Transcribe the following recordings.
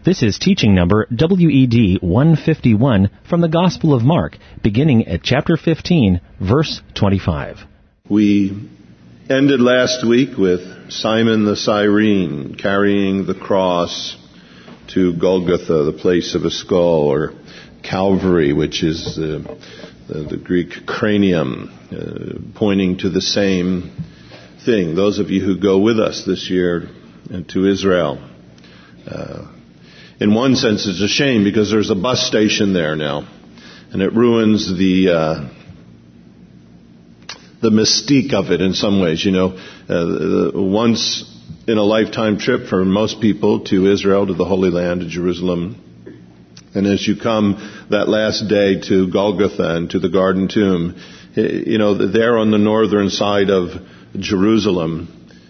This is teaching number WED 151 from the Gospel of Mark, beginning at chapter 15, verse 25. We ended last week with Simon the Cyrene carrying the cross to Golgotha, the place of a skull, or Calvary, which is the Greek cranium, pointing to the same thing. Those of you who go with us this year to Israel, in one sense it's a shame because there's a bus station there now, and it ruins the mystique of it in some ways. You know, once in a lifetime trip for most people to Israel, to the Holy Land, to Jerusalem. And as you come that last day to Golgotha and to the Garden Tomb, you know, there on the northern side of Jerusalem,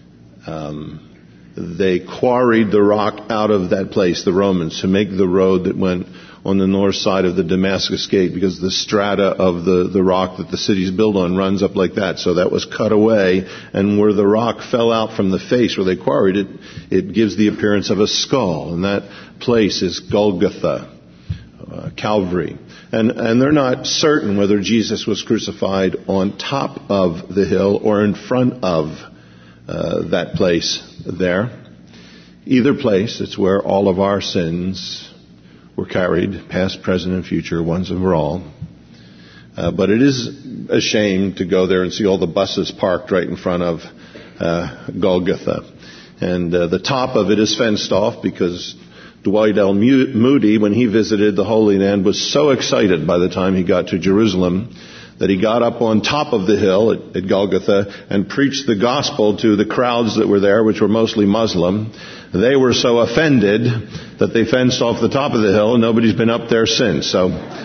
they quarried the rock out of that place, the Romans, to make the road that went on the north side of the Damascus Gate, because the strata of the rock that the city's built on runs up like that. So that was cut away, and where the rock fell out from the face where they quarried it, it gives the appearance of a skull, and that place is Golgotha, Calvary. And they're not certain whether Jesus was crucified on top of the hill or in front of that place there. Either place, it's where all of our sins were carried, past, present, and future, once and for all. But it is a shame to go there and see all the buses parked right in front of Golgotha. And the top of it is fenced off because Dwight L. Moody, when he visited the Holy Land, was so excited by the time he got to Jerusalem that he got up on top of the hill at Golgotha and preached the gospel to the crowds that were there, which were mostly Muslim. They were so offended that they fenced off the top of the hill, and nobody's been up there since. So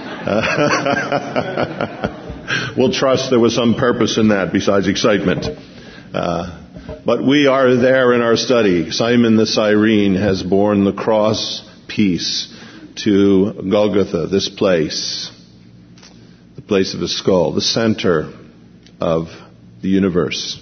we'll trust there was some purpose in that besides excitement. But we are there in our study. Simon the Cyrene has borne the cross piece to Golgotha, this place, the place of the skull, the center of the universe.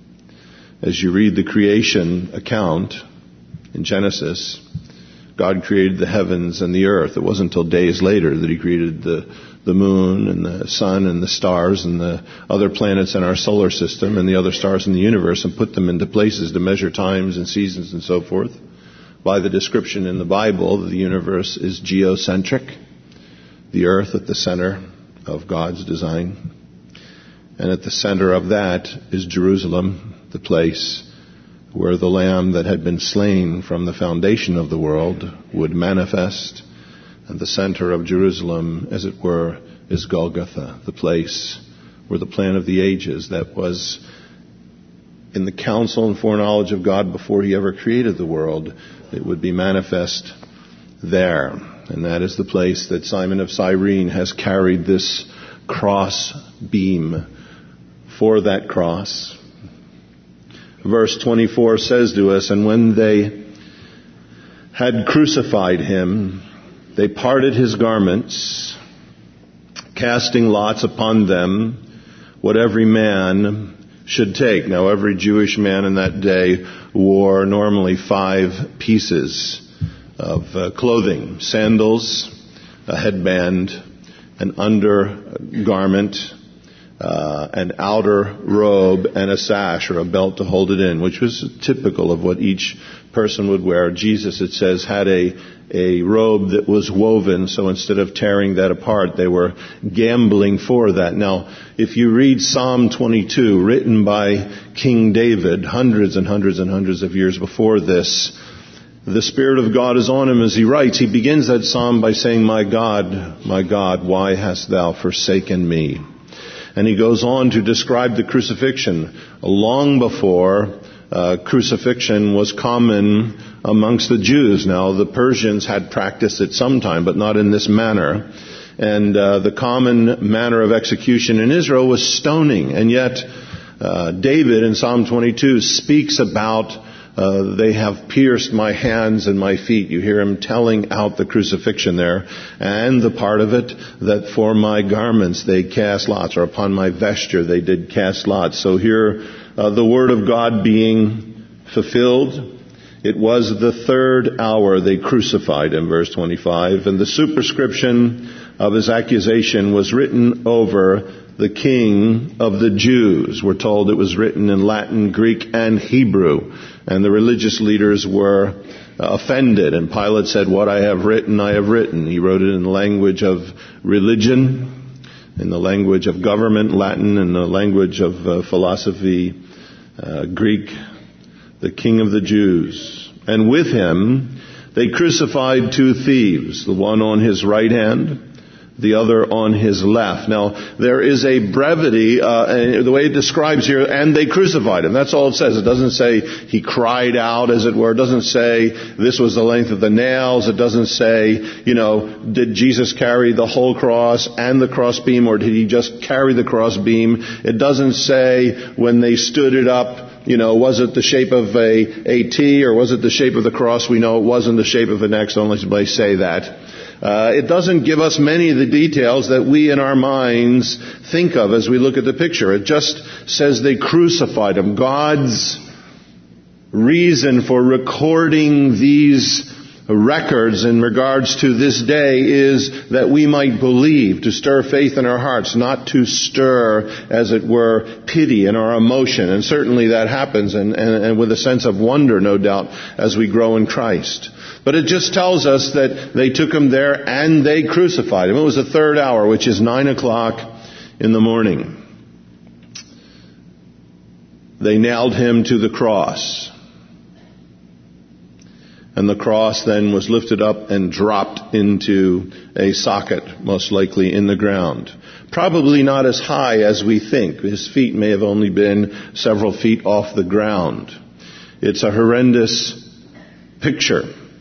As you read the creation account in Genesis, God created the heavens and the earth. It wasn't until days later that He created the moon and the sun and the stars and the other planets in our solar system and the other stars in the universe, and put them into places to measure times and seasons and so forth. By the description in the Bible, the universe is geocentric, the earth at the center of God's design. And at the center of that is Jerusalem, the place where the Lamb that had been slain from the foundation of the world would manifest. And the center of Jerusalem, as it were, is Golgotha, the place where the plan of the ages that was in the counsel and foreknowledge of God before He ever created the world, it would be manifest there. And that is the place that Simon of Cyrene has carried this cross beam for that cross. Verse 24 says to us, "And when they had crucified Him, they parted His garments, casting lots upon them what every man should take." Now, every Jewish man in that day wore normally 5 pieces of clothing: sandals, a headband, an undergarment, an outer robe, and a sash or a belt to hold it in, which was typical of what each person would wear. Jesus, it says, had a robe that was woven, so instead of tearing that apart, they were gambling for that. Now, if you read Psalm 22, written by King David hundreds and hundreds and hundreds of years before this, the Spirit of God is on him as he writes. He begins that psalm by saying, my God, why hast thou forsaken me?" And he goes on to describe the crucifixion. Long before crucifixion was common amongst the Jews. Now, the Persians had practiced it sometime, but not in this manner. And the common manner of execution in Israel was stoning. And yet, David in Psalm 22 speaks about they have pierced my hands and my feet. You hear him telling out the crucifixion there. And the part of it that for my garments they cast lots, or upon my vesture they did cast lots. So here the word of God being fulfilled It was the third hour they crucified him, verse 25, and the superscription of his accusation was written over the King of the Jews. We're told it was written in Latin, Greek, and Hebrew, and the religious leaders were offended, and Pilate said, "What I have written, I have written." He wrote it in the language of religion, in the language of government, Latin, in the language of philosophy, Greek, the King of the Jews. And with him, they crucified two thieves, the one on his right hand, the other on his left. Now, there is a brevity, the way it describes here, and they crucified him. That's all it says. It doesn't say he cried out, as it were. It doesn't say this was the length of the nails. It doesn't say, did Jesus carry the whole cross and the crossbeam, or did he just carry the crossbeam? It doesn't say when they stood it up, was it the shape of a T, or was it the shape of the cross? We know it wasn't the shape of an X. Don't let anybody say that. It doesn't give us many of the details that we in our minds think of as we look at the picture. It just says they crucified him. God's reason for recording these records in regards to this day is that we might believe, to stir faith in our hearts, not to stir, as it were, pity in our emotion. And certainly that happens, and with a sense of wonder, no doubt, as we grow in Christ. But it just tells us that they took him there and they crucified him. It was the third hour, which is 9 o'clock in the morning. They nailed him to the cross. And the cross then was lifted up and dropped into a socket, most likely in the ground. Probably not as high as we think. His feet may have only been several feet off the ground. It's a horrendous picture.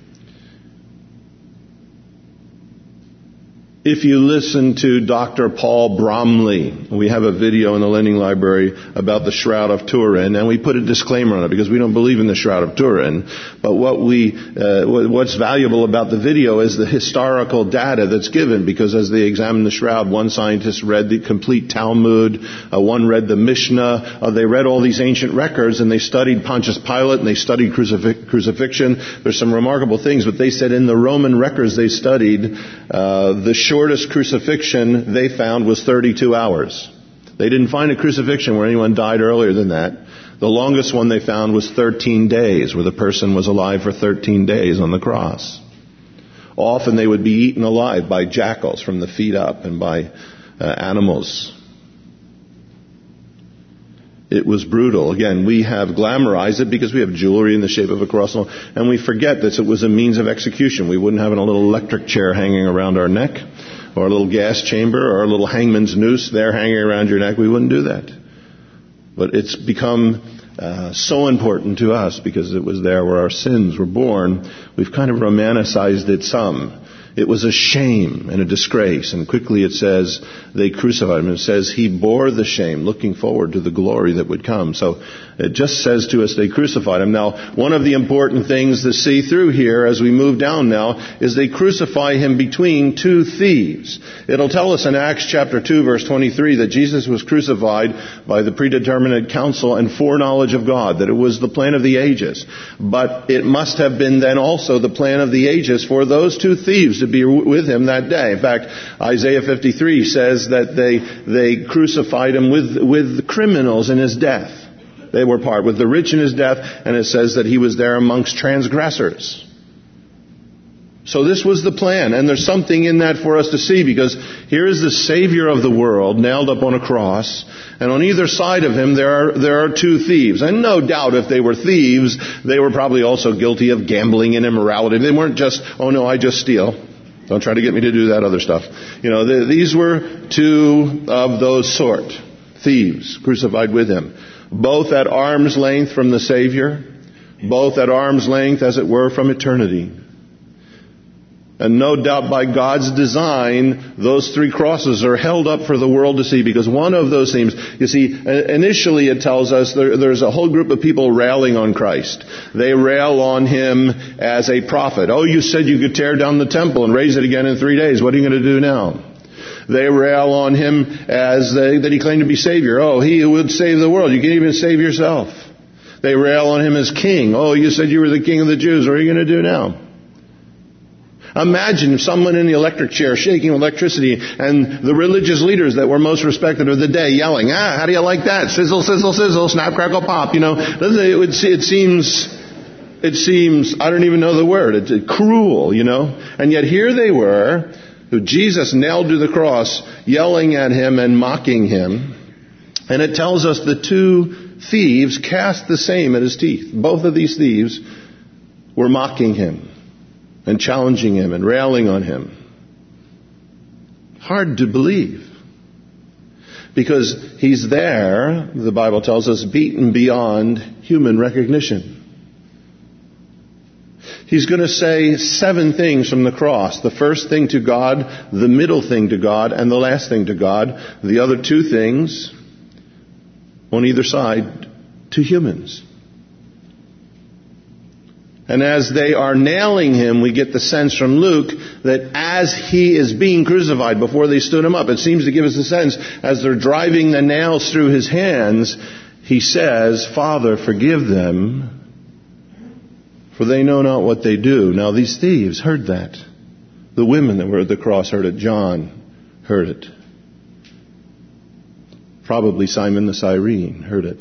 If you listen to Dr. Paul Bromley, we have a video in the Lending Library about the Shroud of Turin, and we put a disclaimer on it because we don't believe in the Shroud of Turin. But what's valuable about the video is the historical data that's given, because as they examined the shroud, one scientist read the complete Talmud, one read the Mishnah, they read all these ancient records, and they studied Pontius Pilate, and they studied crucifixion. There's some remarkable things, but they said in the Roman records they studied, the shortest crucifixion they found was 32 hours. They didn't find a crucifixion where anyone died earlier than that. The longest one they found was 13 days, where the person was alive for 13 days on the cross. Often they would be eaten alive by jackals from the feet up, and by animals. It was brutal. Again, we have glamorized it because we have jewelry in the shape of a cross, and we forget that it was a means of execution. We wouldn't have a little electric chair hanging around our neck, or a little gas chamber, or a little hangman's noose there hanging around your neck. We wouldn't do that. But it's become so important to us because it was there where our sins were born. We've kind of romanticized it some. It was a shame and a disgrace. And quickly it says they crucified him. It says he bore the shame, looking forward to the glory that would come. So it just says to us they crucified him. Now, one of the important things to see through here as we move down now is they crucify him between two thieves. It'll tell us in Acts chapter 2 verse 23 that Jesus was crucified by the predeterminate counsel and foreknowledge of God, that it was the plan of the ages. But it must have been then also the plan of the ages for those two thieves to be with him that day. In fact, Isaiah 53 says that they crucified him with the criminals in his death. They were part with the rich in his death, and it says that he was there amongst transgressors. So this was the plan, and there's something in that for us to see, because here is the Savior of the world nailed up on a cross, and on either side of him there are two thieves. And no doubt if they were thieves, they were probably also guilty of gambling and immorality. They weren't just, oh no, I just steal. Don't try to get me to do that other stuff. These were two of those sort, thieves, crucified with him. Both at arm's length from the Savior, both at arm's length, as it were, from eternity. And no doubt by God's design, those three crosses are held up for the world to see, because one of those themes, you see, initially it tells us there's a whole group of people railing on Christ. They rail on him as a prophet. Oh, you said you could tear down the temple and raise it again in 3 days. What are you going to do now? They rail on him as that he claimed to be Savior. Oh, he who would save the world. You can't even save yourself. They rail on him as king. Oh, you said you were the king of the Jews. What are you going to do now? Imagine someone in the electric chair shaking electricity and the religious leaders that were most respected of the day yelling, how do you like that? Sizzle, sizzle, sizzle, snap, crackle, pop. It seems, I don't even know the word. It's cruel, And yet here they were, who Jesus nailed to the cross, yelling at him and mocking him. And it tells us the two thieves cast the same at his teeth. Both of these thieves were mocking him and challenging him and railing on him. Hard to believe. Because he's there, the Bible tells us, beaten beyond human recognition. He's going to say 7 things from the cross. The first thing to God, the middle thing to God, and the last thing to God. The other 2 things on either side to humans. And as they are nailing him, we get the sense from Luke that as he is being crucified, before they stood him up, it seems to give us a sense, as they're driving the nails through his hands, he says, Father, forgive them, for they know not what they do. Now these thieves heard that. The women that were at the cross heard it. John heard it. Probably Simon the Cyrene heard it.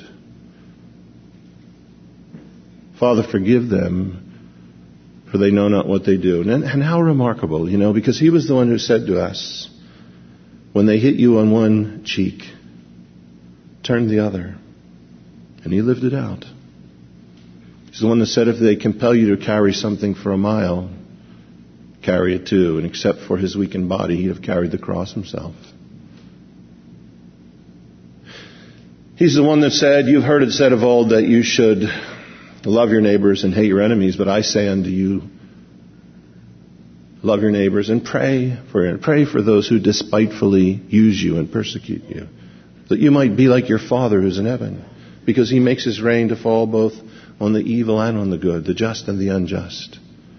Father, forgive them, for they know not what they do. And how remarkable, because he was the one who said to us, when they hit you on one cheek, turn the other. And he lived it out. He's the one that said if they compel you to carry something for a mile, carry it too. And except for his weakened body, he'd have carried the cross himself. He's the one that said, you've heard it said of old that you should love your neighbors and hate your enemies, but I say unto you, love your neighbors and pray for those who despitefully use you and persecute you, that you might be like your Father who's in heaven, because he makes his rain to fall both on the evil and on the good, the just and the unjust.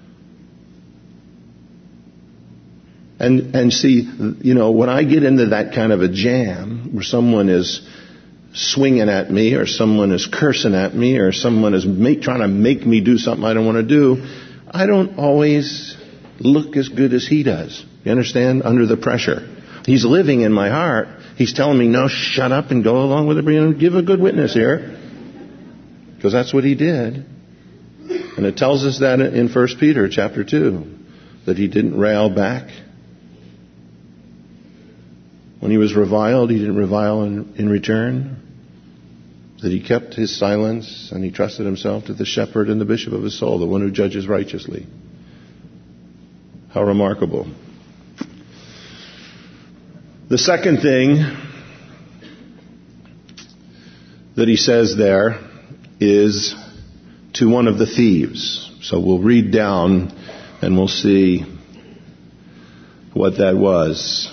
And see, when I get into that kind of a jam where someone is swinging at me, or someone is cursing at me, or someone is trying to make me do something I don't want to do, I don't always look as good as he does. You understand? Under the pressure. He's living in my heart. He's telling me, no, shut up and go along with it and give a good witness here. Because that's what he did. And it tells us that in 1 Peter chapter 2, that he didn't rail back. When he was reviled, he didn't revile in return. That he kept his silence and he trusted himself to the shepherd and the bishop of his soul, the one who judges righteously. How remarkable. The second thing that he says there is to one of the thieves. So we'll read down and we'll see what that was.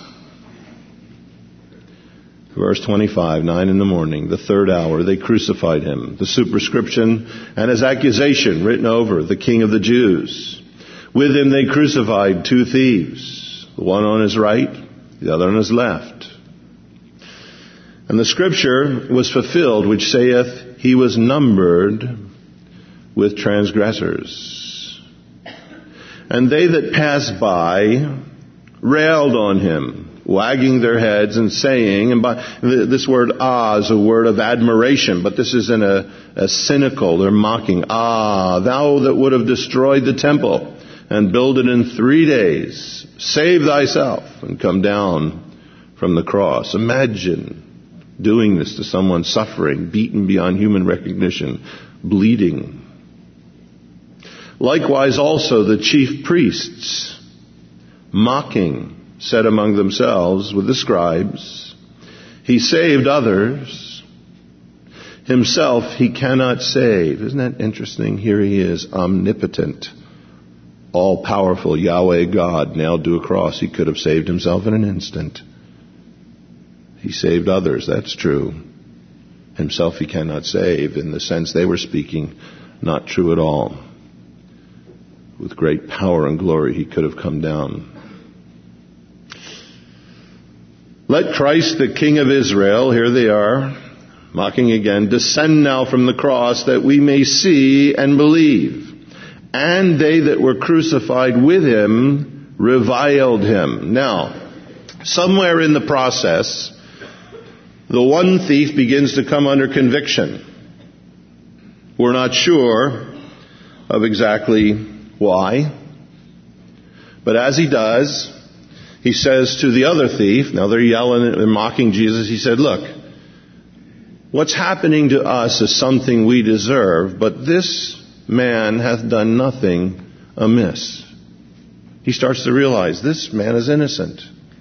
Verse 25, 9 in the morning, the 3rd hour, they crucified him. The superscription and his accusation written over, the King of the Jews. With him they crucified 2 thieves, the one on his right, the other on his left. And the scripture was fulfilled, which saith, he was numbered with transgressors. And they that passed by railed on him, wagging their heads and saying, and by this word is a word of admiration, but this is in a cynical, they're mocking, thou that would have destroyed the temple and build it in 3 days, save thyself and come down from the cross. Imagine doing this to someone suffering, beaten beyond human recognition, bleeding. Likewise also the chief priests, mocking, said among themselves with the scribes, he saved others, himself he cannot save. Isn't that interesting? Here he is, omnipotent, all-powerful Yahweh God, nailed to a cross. He could have saved himself in an instant. He saved others, that's true. Himself he cannot save, in the sense they were speaking, not true at all. With great power and glory he could have come down. Let Christ, the King of Israel, here they are, mocking again, descend now from the cross that we may see and believe. And they that were crucified with him reviled him. Now, somewhere in the process, the one thief begins to come under conviction. We're not sure of exactly why. But as he does, he says to the other thief, now they're yelling and mocking Jesus, he said, look, what's happening to us is something we deserve, but this man hath done nothing amiss. He starts to realize this man is innocent.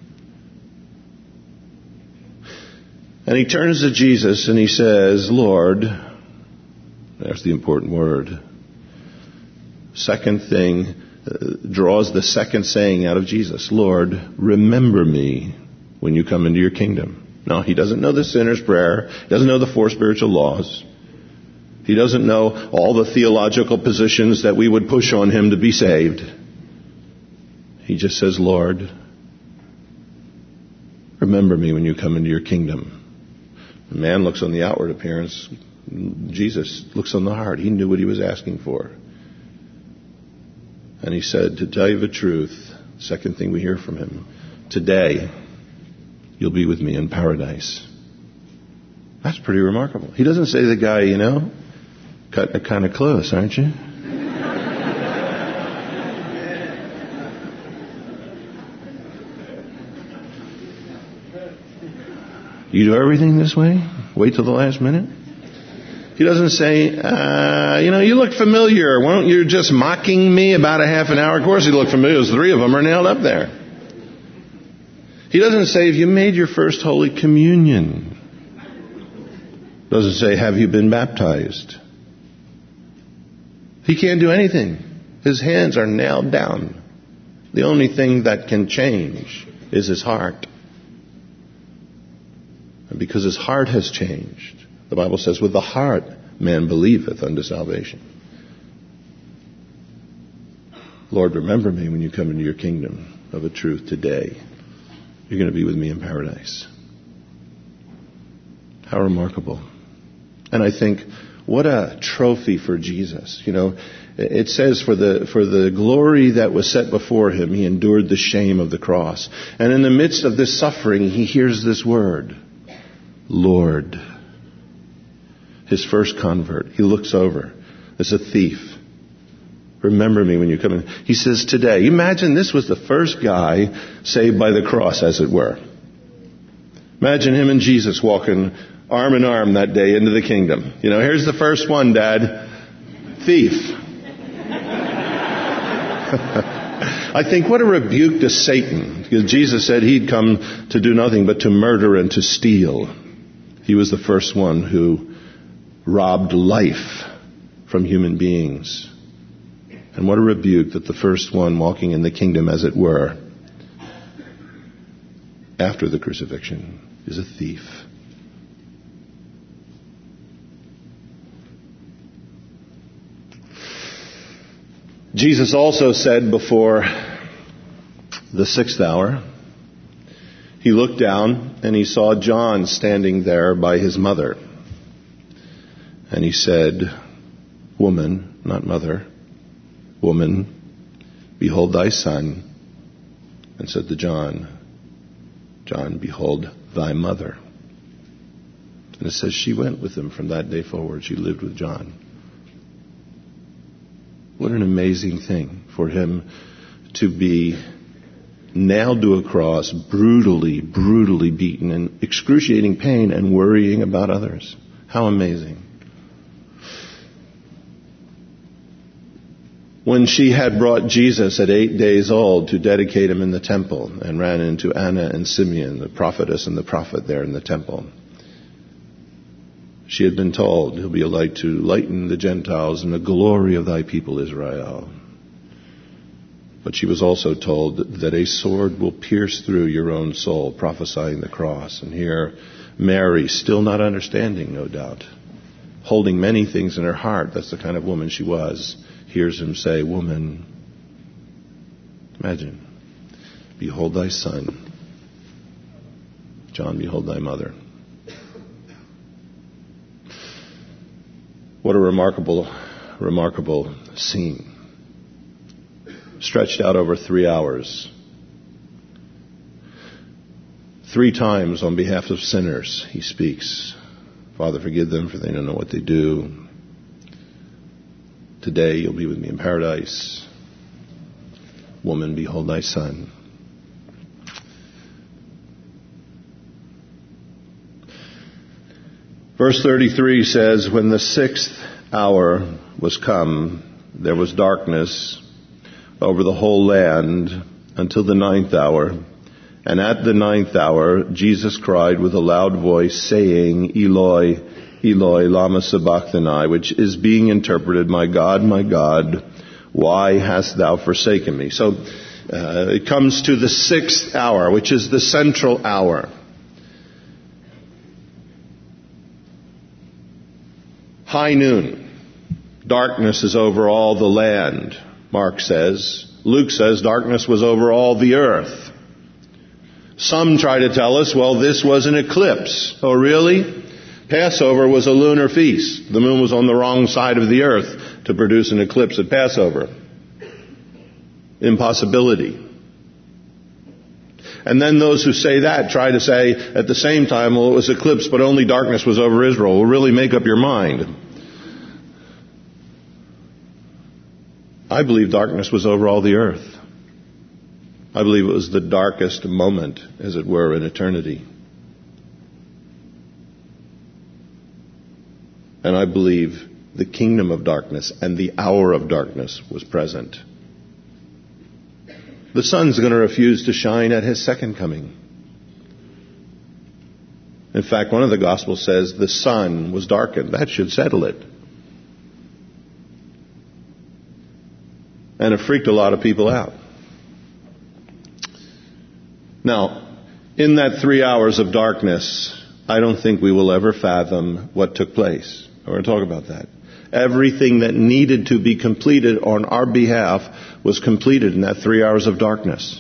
And he turns to Jesus and he says, Lord, there's the important word. Second thing, draws the second saying out of Jesus, Lord, remember me when you come into your kingdom. No, he doesn't know the sinner's prayer. He doesn't know the 4 spiritual laws. He doesn't know all the theological positions that we would push on him to be saved. He just says, Lord, remember me when you come into your kingdom. The man looks on the outward appearance. Jesus looks on the heart. He knew what he was asking for. And he said, to tell you the truth, second thing we hear from him, today you'll be with me in paradise. That's pretty remarkable. He doesn't say to the guy, kind of close, aren't you? You do everything this way? Wait till the last minute? He doesn't say, you look familiar. Weren't you just mocking me about a half an hour? Of course he looked familiar. There's 3 of them are nailed up there. He doesn't say, have you made your first Holy Communion? Doesn't say, have you been baptized? He can't do anything. His hands are nailed down. The only thing that can change is his heart. And because his heart has changed, the Bible says, with the heart man believeth unto salvation. Lord, remember me when you come into your kingdom of a truth today. You're going to be with me in paradise. How remarkable. And I think, what a trophy for Jesus. It says for the glory that was set before him, he endured the shame of the cross. And in the midst of this suffering, he hears this word, Lord. His first convert. He looks over. There's a thief. Remember me when you come in. He says today. Imagine this was the first guy saved by the cross, as it were. Imagine him and Jesus walking arm in arm that day into the kingdom. Here's the first one, Dad. Thief. I think what a rebuke to Satan. Because Jesus said he'd come to do nothing but to murder and to steal. He was the first one who robbed life from human beings. And what a rebuke that the first one walking in the kingdom, as it were, after the crucifixion, is a thief. Jesus also said before the 6th hour, he looked down and he saw John standing there by his mother. And he said, woman, not mother, woman, behold thy son. And said to John, John, behold thy mother. And it says she went with him from that day forward. She lived with John. What an amazing thing for him to be nailed to a cross, brutally beaten, in excruciating pain and worrying about others. How amazing. When she had brought Jesus at 8 days old to dedicate him in the temple and ran into Anna and Simeon, the prophetess and the prophet there in the temple, she had been told, he'll be a light to lighten the Gentiles and the glory of thy people Israel. But she was also told that a sword will pierce through your own soul, prophesying the cross. And here, Mary, still not understanding, no doubt, holding many things in her heart, that's the kind of woman she was, hears him say, woman, imagine, behold thy son. John, behold thy mother. What a remarkable, remarkable scene. Stretched out over 3 hours. 3 times on behalf of sinners, he speaks. Father, forgive them, for they don't know what they do. Today you'll be with me in paradise. Woman, behold thy son. Verse 33 says, when the 6th hour was come, there was darkness over the whole land until the 9th hour. And at the 9th hour, Jesus cried with a loud voice, saying, Eloi, Eloi, lama sabachthani, which is being interpreted, my God, why hast thou forsaken me? So it comes to the 6th hour, which is the central hour. High noon. Darkness is over all the land, Mark says. Luke says darkness was over all the earth. Some try to tell us, well, this was an eclipse. Oh, really? Passover was a lunar feast. The moon was on the wrong side of the earth to produce an eclipse at Passover. Impossibility. And then those who say that try to say at the same time, well, it was eclipse, but only darkness was over Israel. Well, really make up your mind. I believe darkness was over all the earth. I believe it was the darkest moment, as it were, in eternity. And I believe the kingdom of darkness and the hour of darkness was present. The sun's going to refuse to shine at his second coming. In fact, one of the Gospels says the sun was darkened. That should settle it. And it freaked a lot of people out. Now, in that 3 hours of darkness, I don't think we will ever fathom what took place. We're going to talk about that. Everything that needed to be completed on our behalf was completed in that 3 hours of darkness.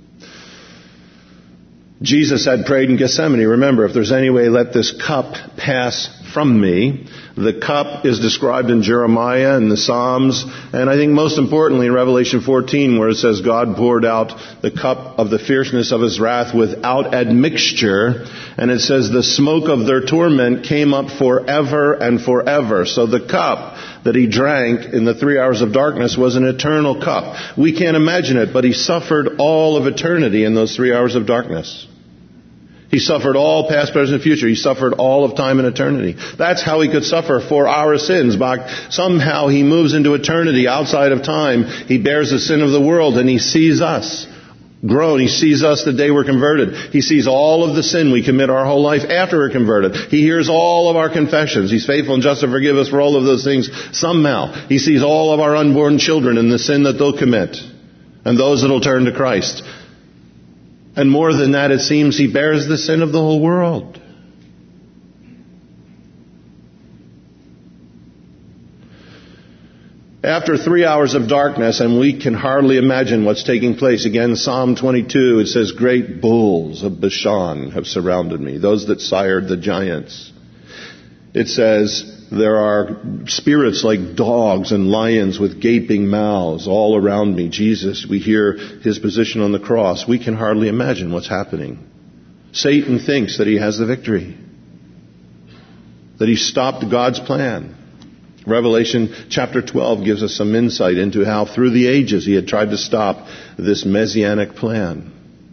Jesus had prayed in Gethsemane. Remember, if there's any way, let this cup pass from me. The cup is described in Jeremiah and the Psalms, and I think most importantly in Revelation 14, where it says God poured out the cup of the fierceness of his wrath without admixture, and it says the smoke of their torment came up forever and forever. So the cup that he drank in the 3 hours of darkness was an eternal cup. We can't imagine it, but he suffered all of eternity in those 3 hours of darkness. He suffered all past, present, and future. He suffered all of time and eternity. That's how he could suffer for our sins. Somehow he moves into eternity outside of time. He bears the sin of the world and he sees us grown. He sees us the day we're converted. He sees all of the sin we commit our whole life after we're converted. He hears all of our confessions. He's faithful and just to forgive us for all of those things. Somehow he sees all of our unborn children and the sin that they'll commit and those that'll turn to Christ. And more than that, it seems he bears the sin of the whole world. After 3 hours of darkness, and we can hardly imagine what's taking place. Again, Psalm 22, it says, great bulls of Bashan have surrounded me, those that sired the giants. It says, there are spirits like dogs and lions with gaping mouths all around me. Jesus, we hear his position on the cross. We can hardly imagine what's happening. Satan thinks that he has the victory, that he stopped God's plan. Revelation chapter 12 gives us some insight into how through the ages he had tried to stop this messianic plan.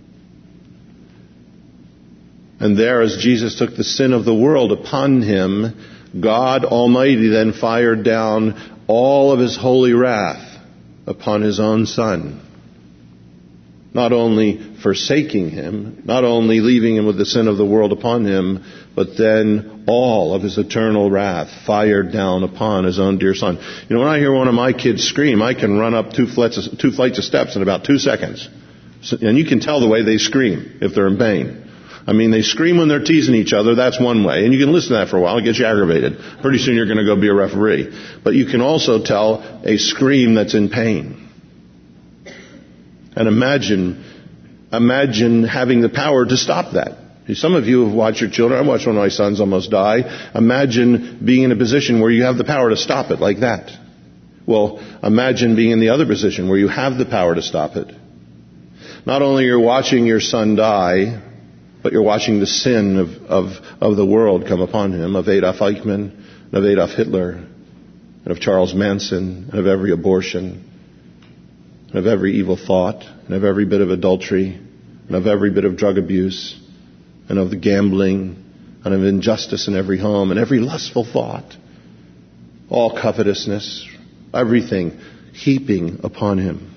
And there, as Jesus took the sin of the world upon him, God Almighty then fired down all of his holy wrath upon his own Son. Not only forsaking him, not only leaving him with the sin of the world upon him, but then all of his eternal wrath fired down upon his own dear Son. You know, when I hear one of my kids scream, I can run up two flights of steps in about 2 seconds. And you can tell the way they scream if they're in pain. I mean, they scream when they're teasing each other. That's one way. And you can listen to that for a while. It gets you aggravated. Pretty soon you're going to go be a referee. But you can also tell a scream that's in pain. And imagine having the power to stop that. Some of you have watched your children. I watched one of my sons almost die. Imagine being in a position where you have the power to stop it like that. Well, imagine being in the other position where you have the power to stop it. Not only are you watching your son die, but you're watching the sin of the world come upon him, of Adolf Eichmann, and of Adolf Hitler, and of Charles Manson, and of every abortion, and of every evil thought, and of every bit of adultery, and of every bit of drug abuse, and of the gambling, and of injustice in every home, and every lustful thought, all covetousness, everything heaping upon him.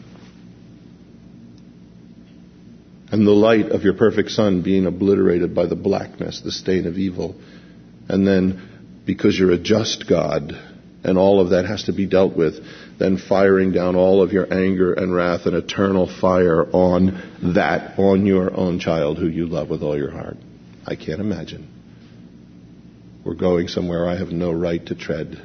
And the light of your perfect Son being obliterated by the blackness, the stain of evil. And then, because you're a just God, and all of that has to be dealt with, then firing down all of your anger and wrath and eternal fire on your own child who you love with all your heart. I can't imagine. We're going somewhere I have no right to tread.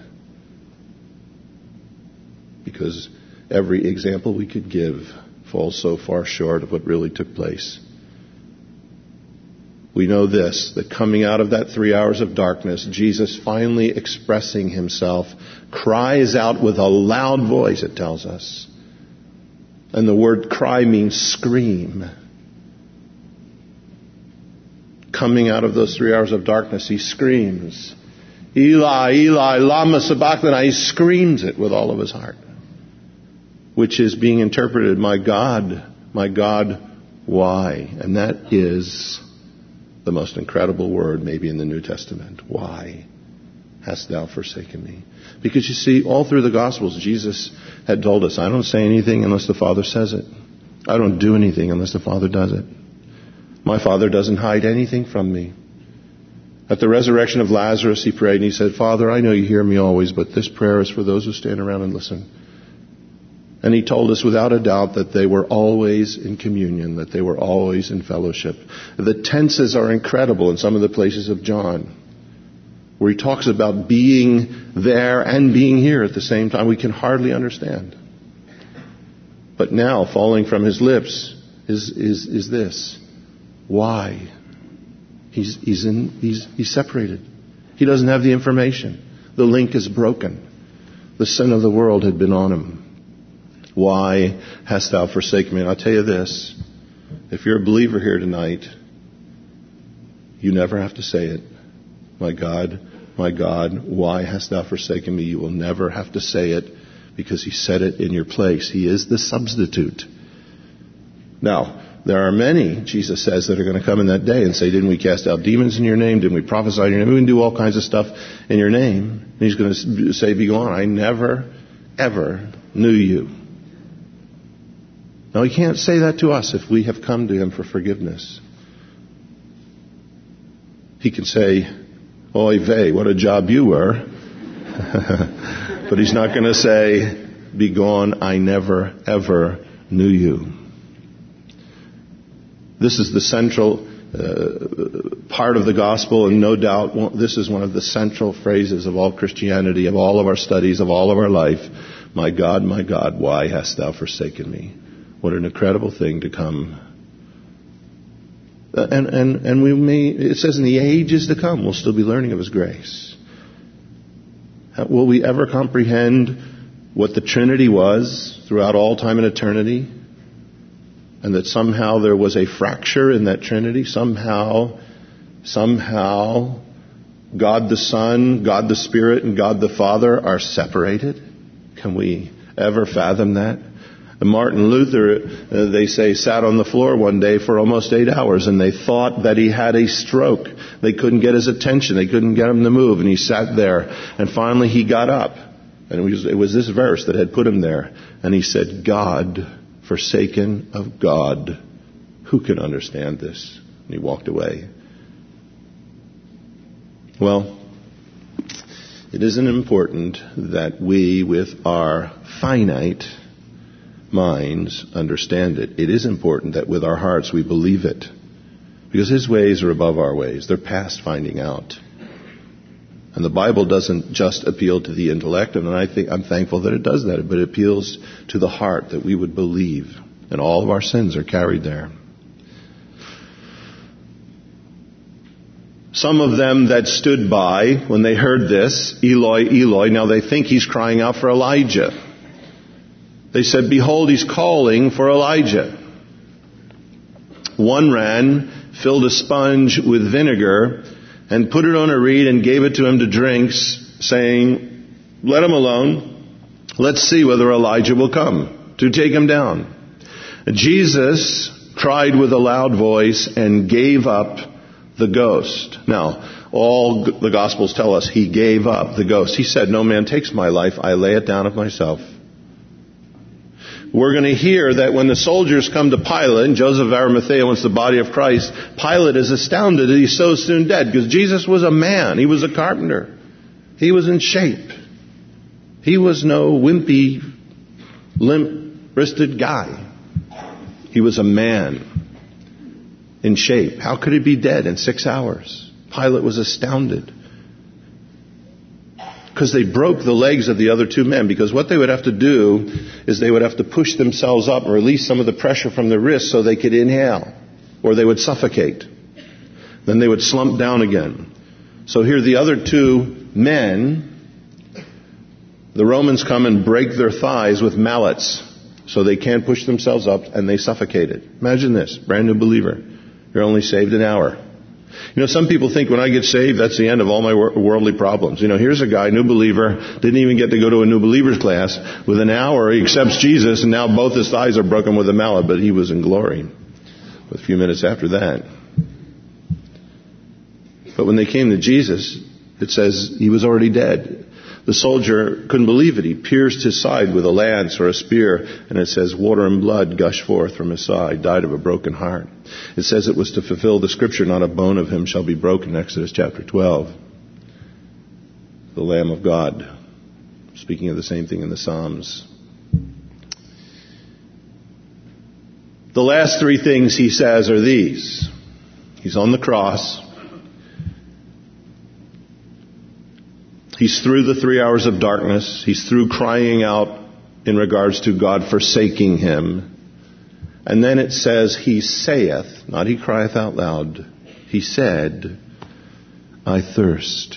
Because every example we could give falls so far short of what really took place. We know this, that coming out of that 3 hours of darkness, Jesus finally expressing himself, cries out with a loud voice, it tells us. And the word cry means scream. Coming out of those 3 hours of darkness, he screams, Eli, Eli, lama sabachthani. He screams it with all of his heart, which is being interpreted, my God, why? And that is the most incredible word maybe in the New Testament. Why hast thou forsaken me? Because you see, all through the Gospels, Jesus had told us, I don't say anything unless the Father says it. I don't do anything unless the Father does it. My Father doesn't hide anything from me. At the resurrection of Lazarus, he prayed and he said, Father, I know you hear me always, but this prayer is for those who stand around and listen. And he told us without a doubt that they were always in communion, that they were always in fellowship. The tenses are incredible in some of the places of John, where he talks about being there and being here at the same time. We can hardly understand. But now, falling from his lips is this. Why? He's separated. He doesn't have the information. The link is broken. The sin of the world had been on him. Why hast thou forsaken me? And I'll tell you this, if you're a believer here tonight, you never have to say it. My God, why hast thou forsaken me? You will never have to say it because he said it in your place. He is the substitute. Now, there are many, Jesus says, that are going to come in that day and say, didn't we cast out demons in your name? Didn't we prophesy in your name? We can do all kinds of stuff in your name. And he's going to say, be gone. I never, ever knew you. Now, he can't say that to us if we have come to him for forgiveness. He can say, oy vey, what a job you were. But he's not going to say, be gone, I never, ever knew you. This is the central part of the gospel, and no doubt this is one of the central phrases of all Christianity, of all of our studies, of all of our life. My God, why hast thou forsaken me? What an incredible thing to come. And we may, it says in the ages to come, we'll still be learning of his grace. Will we ever comprehend what the Trinity was throughout all time and eternity? And that somehow there was a fracture in that Trinity? Somehow, God the Son, God the Spirit, and God the Father are separated? Can we ever fathom that? Martin Luther, they say, sat on the floor one day for almost 8 hours, and they thought that he had a stroke. They couldn't get his attention. They couldn't get him to move, and he sat there. And finally he got up, and it was this verse that had put him there. And he said, God, forsaken of God, who can understand this? And he walked away. Well, it isn't important that we, with our finite minds, understand it. It is important that with our hearts we believe it. Because his ways are above our ways. They're past finding out. And the Bible doesn't just appeal to the intellect, and I'm thankful that it does that, but it appeals to the heart that we would believe. And all of our sins are carried there. Some of them that stood by, when they heard this, Eloi, Eloi, now they think he's crying out for Elijah. They said, behold, he's calling for Elijah. One ran, filled a sponge with vinegar, and put it on a reed and gave it to him to drink, saying, let him alone. Let's see whether Elijah will come to take him down. Jesus cried with a loud voice and gave up the ghost. Now, all the Gospels tell us he gave up the ghost. He said, no man takes my life. I lay it down of myself. We're going to hear that when the soldiers come to Pilate, and Joseph of Arimathea wants the body of Christ, Pilate is astounded that he's so soon dead, because Jesus was a man. He was a carpenter. He was in shape. He was no wimpy, limp-wristed guy. He was a man in shape. How could he be dead in 6 hours? Pilate was astounded. Because they broke the legs of the other two men. Because what they would have to do is they would have to push themselves up and release some of the pressure from the wrists so they could inhale. Or they would suffocate. Then they would slump down again. So here the other two men, the Romans come and break their thighs with mallets. So they can't push themselves up and they suffocated. Imagine this, brand new believer. You're only saved an hour. You know, some people think when I get saved, that's the end of all my worldly problems. You know, here's a guy, new believer, didn't even get to go to a new believer's class. With an hour, he accepts Jesus, and now both his thighs are broken with a mallet, but he was in glory. A few minutes after that. But when they came to Jesus, it says he was already dead. The soldier couldn't believe it. He pierced his side with a lance or a spear, and it says water and blood gushed forth from his side, died of a broken heart. It says it was to fulfill the scripture, not a bone of him shall be broken, Exodus chapter 12. The Lamb of God, speaking of the same thing in the Psalms. The last three things he says are these. He's on the cross. He's through the 3 hours of darkness. He's through crying out in regards to God forsaking him. And then it says, he saith, not he crieth out loud. He said, I thirst.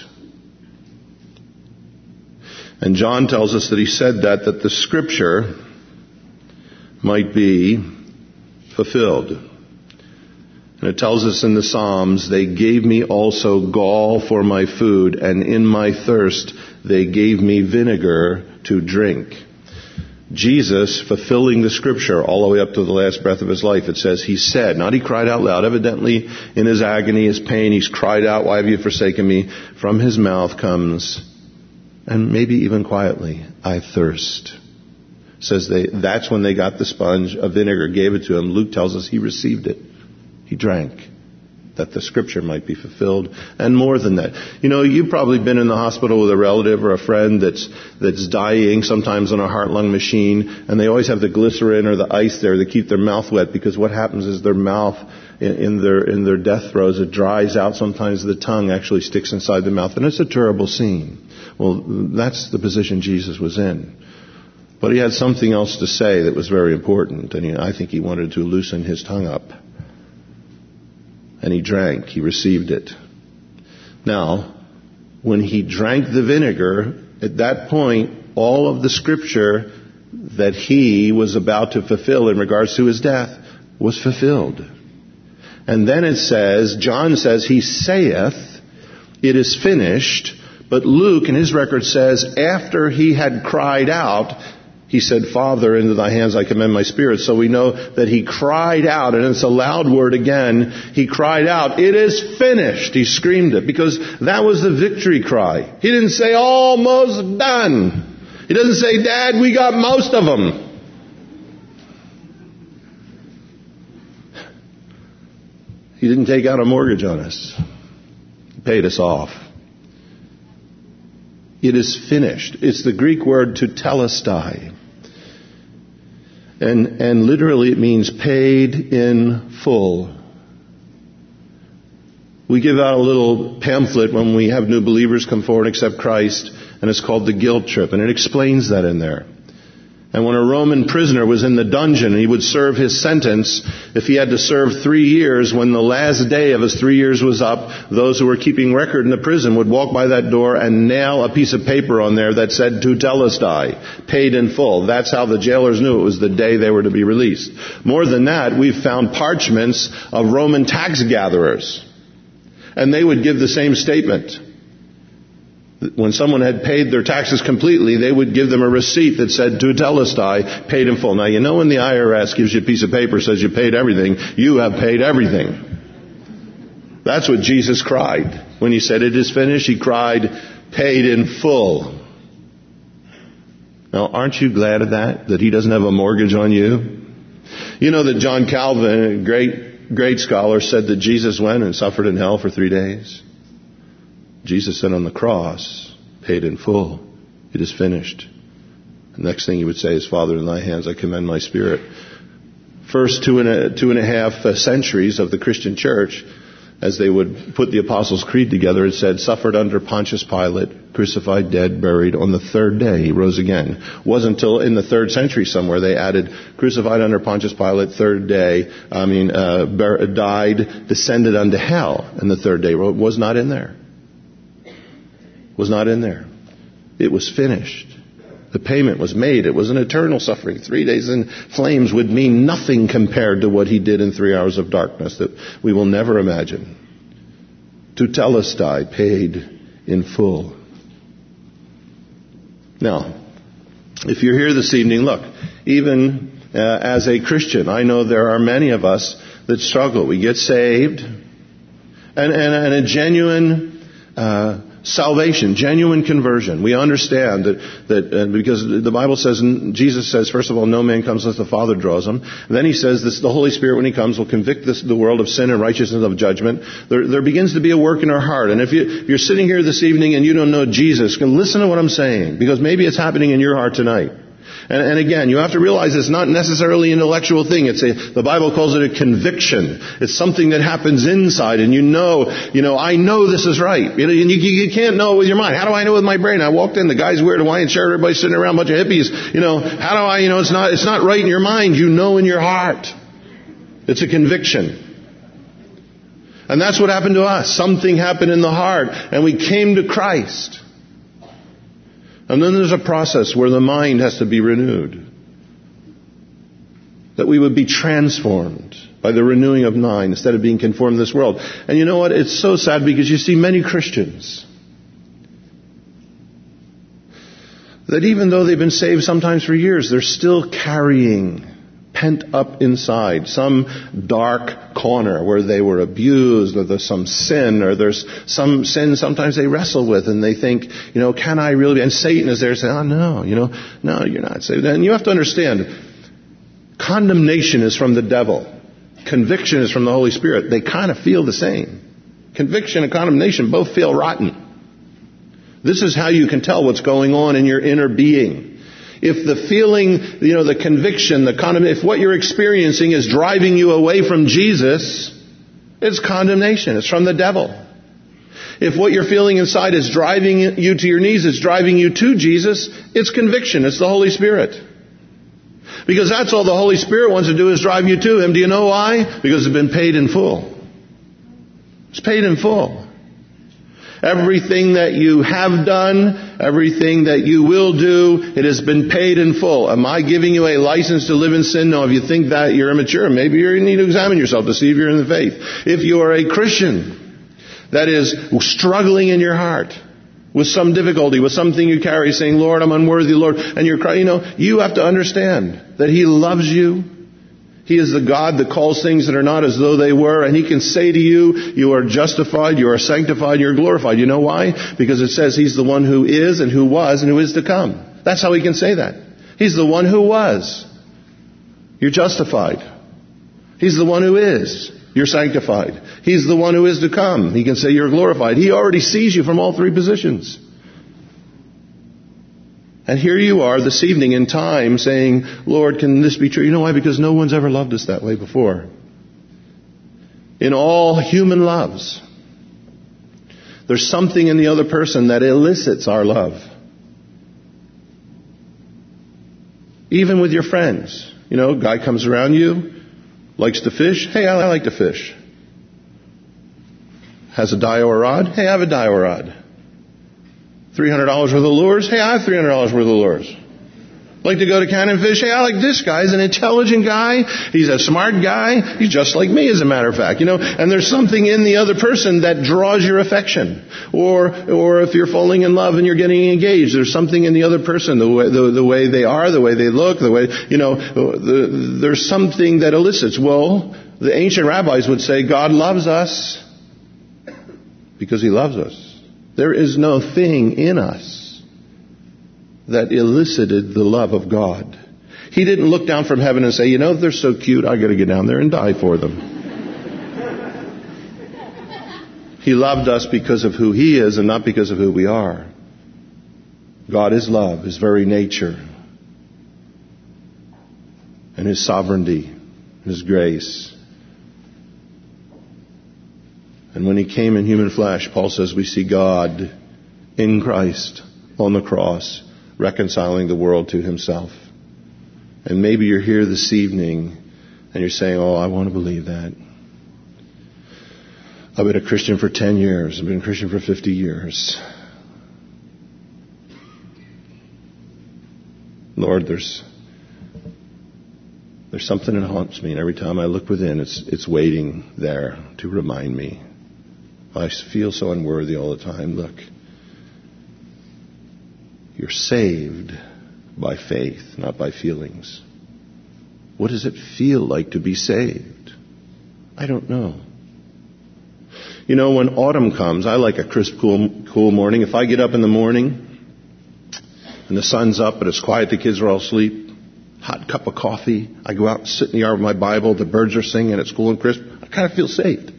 And John tells us that he said that the scripture might be fulfilled. And it tells us in the Psalms, they gave me also gall for my food, and in my thirst they gave me vinegar to drink. Jesus, fulfilling the scripture all the way up to the last breath of his life, it says he said, not he cried out loud. Evidently, in his agony, his pain, he's cried out, why have you forsaken me? From his mouth comes, and maybe even quietly, I thirst. Says that's when they got the sponge of vinegar, gave it to him. Luke tells us he received it. He drank, that the scripture might be fulfilled, and more than that. You know, you've probably been in the hospital with a relative or a friend that's dying, sometimes on a heart-lung machine, and they always have the glycerin or the ice there to keep their mouth wet, because what happens is their mouth, in their death throes, it dries out. Sometimes the tongue actually sticks inside the mouth, and it's a terrible scene. Well, that's the position Jesus was in. But he had something else to say that was very important, and I think he wanted to loosen his tongue up. And he drank. He received it. Now, when he drank the vinegar, at that point, all of the scripture that he was about to fulfill in regards to his death was fulfilled. And then it says, John says, he saith, it is finished. But Luke, in his record, says, after he had cried out, he said, Father, into thy hands I commend my spirit. So we know that he cried out, and it's a loud word again. He cried out, it is finished. He screamed it, because that was the victory cry. He didn't say, almost done. He doesn't say, Dad, we got most of them. He didn't take out a mortgage on us. He paid us off. It is finished. It's the Greek word tetelestai. And literally it means paid in full. We give out a little pamphlet when we have new believers come forward and accept Christ, and it's called the guilt trip, and it explains that in there. And when a Roman prisoner was in the dungeon and he would serve his sentence, if he had to serve 3 years, when the last day of his 3 years was up, those who were keeping record in the prison would walk by that door and nail a piece of paper on there that said Tetelestai, paid in full. That's how the jailers knew it was the day they were to be released. More than that, we've found parchments of Roman tax gatherers. And they would give the same statement. When someone had paid their taxes completely, they would give them a receipt that said Tetelestai, paid in full. Now, you know when the IRS gives you a piece of paper says you paid everything, you have paid everything. That's what Jesus cried. When he said, it is finished, he cried, paid in full. Now, aren't you glad of that? That he doesn't have a mortgage on you? You know that John Calvin, a great scholar, said that Jesus went and suffered in hell for 3 days. Jesus said on the cross, paid in full, it is finished. The next thing he would say is, Father, in thy hands I commend my spirit. First two and a half centuries of the Christian church, as they would put the Apostles' Creed together, it said, suffered under Pontius Pilate, crucified, dead, buried. On the third day he rose again. It wasn't until in the 3rd century somewhere they added, crucified under Pontius Pilate, third day, died, descended unto hell, and the third day. It was not in there. Was not in there. It was finished. The payment was made. It was an eternal suffering. 3 days in flames would mean nothing compared to what he did in 3 hours of darkness that we will never imagine. Tetelestai, paid in full. Now, if you're here this evening, look, even as a Christian, I know there are many of us that struggle. We get saved, and a genuine salvation, genuine conversion. We understand that because the Bible says, and Jesus says, first of all, no man comes unless the Father draws him. And then he says this, the Holy Spirit, when he comes, will convict the world of sin and righteousness of judgment. There begins to be a work in our heart. And if you're sitting here this evening and you don't know Jesus, listen to what I'm saying, because maybe it's happening in your heart tonight. And again, you have to realize it's not necessarily an intellectual thing. The Bible calls it a conviction. It's something that happens inside, and you know, I know this is right. And you can't know it with your mind. How do I know it with my brain? I walked in, the guy's wearing a Hawaiian shirt, everybody's sitting around, a bunch of hippies. How do I, it's not right in your mind. You know in your heart. It's a conviction. And that's what happened to us. Something happened in the heart, and we came to Christ. And then there's a process where the mind has to be renewed. That we would be transformed by the renewing of mind instead of being conformed to this world. And you know what? It's so sad because you see many Christians that even though they've been saved sometimes for years, they're still carrying pent up inside some dark corner where they were abused, or there's some sin, or there's some sin sometimes they wrestle with, and they think, can I really be? And Satan is there saying, oh no, no, you're not saved. And you have to understand, condemnation is from the devil. Conviction is from the Holy Spirit. They kind of feel the same. Conviction and condemnation both feel rotten. This is how you can tell what's going on in your inner being. If the feeling, the conviction, the condemnation, if what you're experiencing is driving you away from Jesus, it's condemnation. It's from the devil. If what you're feeling inside is driving you to your knees, it's driving you to Jesus, it's conviction. It's the Holy Spirit. Because that's all the Holy Spirit wants to do is drive you to Him. Do you know why? Because it's been paid in full. It's paid in full. Everything that you have done, everything that you will do, it has been paid in full. Am I giving you a license to live in sin? No. If you think that, you're immature. Maybe you need to examine yourself to see if you're in the faith. If you are a Christian that is struggling in your heart with some difficulty, with something you carry, saying, Lord, I'm unworthy, Lord, and you're crying, you have to understand that He loves you. He is the God that calls things that are not as though they were, and He can say to you, you are justified, you are sanctified, you are glorified. You know why? Because it says He's the one who is and who was and who is to come. That's how He can say that. He's the one who was. You're justified. He's the one who is. You're sanctified. He's the one who is to come. He can say you're glorified. He already sees you from all three positions. And here you are this evening in time saying, Lord, can this be true? You know why? Because no one's ever loved us that way before. In all human loves, there's something in the other person that elicits our love. Even with your friends. Guy comes around you, likes to fish. Hey, I like to fish. Has a Daiwa rod. Hey, I have a Daiwa rod. $300 worth of lures. Hey, I have $300 worth of lures. Like to go to Cannon Fish. Hey, I like this guy. He's an intelligent guy. He's a smart guy. He's just like me, as a matter of fact. And there's something in the other person that draws your affection. Or if you're falling in love and you're getting engaged, there's something in the other person, the way they are, the way they look, the way, there's something that elicits. Well, the ancient rabbis would say God loves us because He loves us. There is no thing in us that elicited the love of God. He didn't look down from heaven and say, they're so cute, I got to get down there and die for them. He loved us because of who He is and not because of who we are. God is love, His very nature, and His sovereignty, His grace. And when He came in human flesh, Paul says we see God in Christ on the cross, reconciling the world to Himself. And maybe you're here this evening and you're saying, I want to believe that. I've been a Christian for 10 years. I've been a Christian for 50 years. Lord, there's something that haunts me, and every time I look within, it's waiting there to remind me. I feel so unworthy all the time. Look, you're saved by faith, not by feelings. What does it feel like to be saved? I don't know. When autumn comes, I like a crisp, cool morning. If I get up in the morning and the sun's up but it's quiet, the kids are all asleep, hot cup of coffee, I go out and sit in the yard with my Bible, the birds are singing, it's cool and crisp, I kind of feel saved.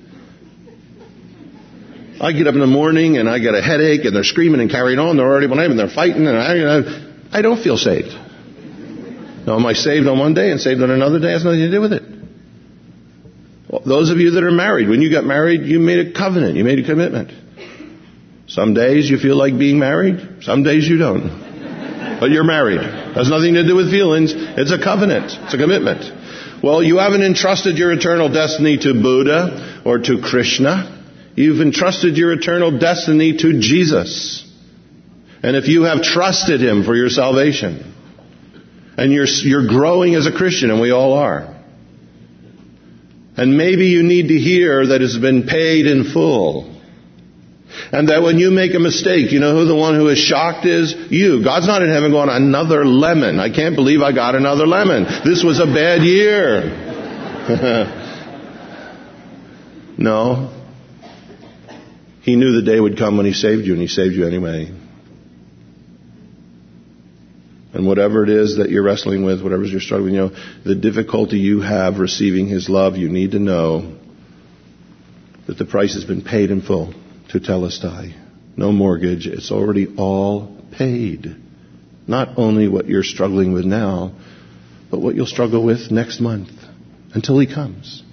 I get up in the morning and I get a headache and they're screaming and carrying on. They're already behind and they're fighting and I don't feel saved. Now, am I saved on one day and saved on another day? It has nothing to do with it. Well, those of you that are married, when you got married, you made a covenant. You made a commitment. Some days you feel like being married. Some days you don't. But you're married. It has nothing to do with feelings. It's a covenant. It's a commitment. Well, you haven't entrusted your eternal destiny to Buddha or to Krishna. You've entrusted your eternal destiny to Jesus. And if you have trusted Him for your salvation, and you're growing as a Christian, and we all are, and maybe you need to hear that it's been paid in full, and that when you make a mistake, you know who the one who is shocked is? You. God's not in heaven going, another lemon. I can't believe I got another lemon. This was a bad year. No. He knew the day would come when He saved you, and He saved you anyway. And whatever it is that you're wrestling with, whatever you're struggling, the difficulty you have receiving His love, you need to know that the price has been paid in full to Telestai. No mortgage. It's already all paid. Not only what you're struggling with now, but what you'll struggle with next month until He comes.